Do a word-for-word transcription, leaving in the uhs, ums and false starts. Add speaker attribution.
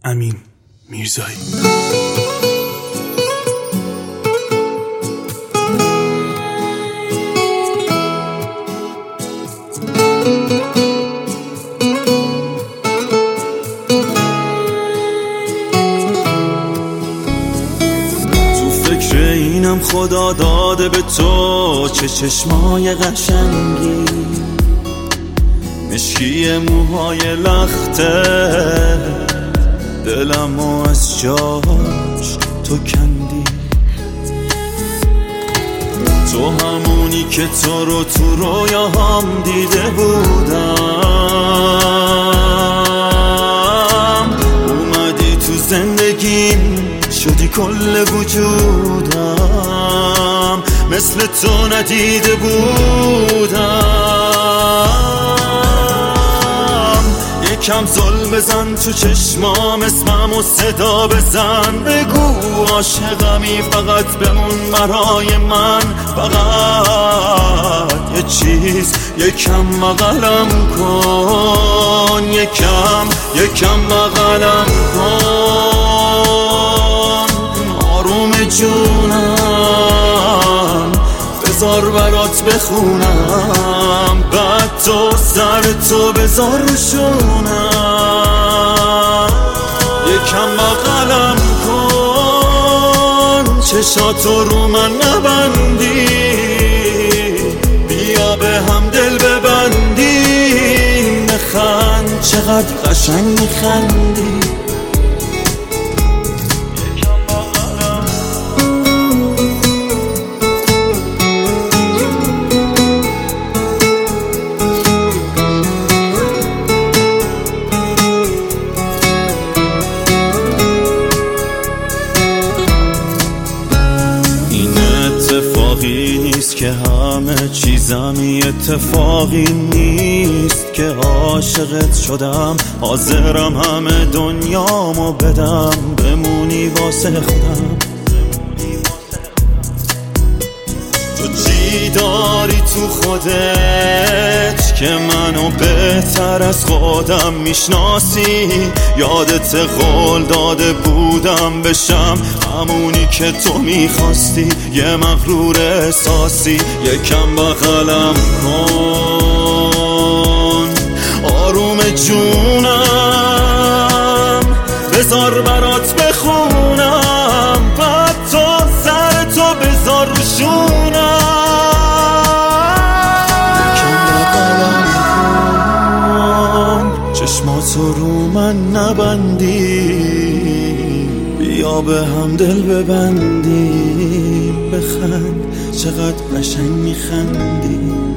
Speaker 1: امین میرزایی.
Speaker 2: اینم خدا داده به تو چه چشمای قشنگی، مشکی موهای لخته، دلمو از جاش تو کندی. تو همونی که تو رو تو رویاهام دیده بودم، اومدی تو زندگیم شدی کل وجودم، مثل تو ندیده بودم. یکم زل بزن تو چشمام، اسمم و صدا بزن، بگو عاشقمی، فقط بمون برای من، فقط یه چیز یکم بغلم کن، یکم یکم بغلم کن، آروم جونم بذار برات بخونم، بعد تو سر تو بذار روشونم، یکم بغلم کن، چشاتو رو من نبندی، بیا به هم دل ببندیم، بخند چقدر قشنگ میخندی. نیست که همه چیزم اتفاقی نیست که عاشقت شدم، حاضرم همه دنیامو بدم، بمونی واسه خودم. تو چی داری تو خودت که منو بهتر از خودم میشناسی؟ یادت قول داده بودم بشم همونی که تو میخواستی، یه مغرور احساسی، یکم بغلم کن، آروم جونم بذار برات بخونم، بعد تو سر تو بذار روشونم، چشماتو رو من نبندی، بیا به هم دل ببندی، بخند چقدر قشنگ میخندی.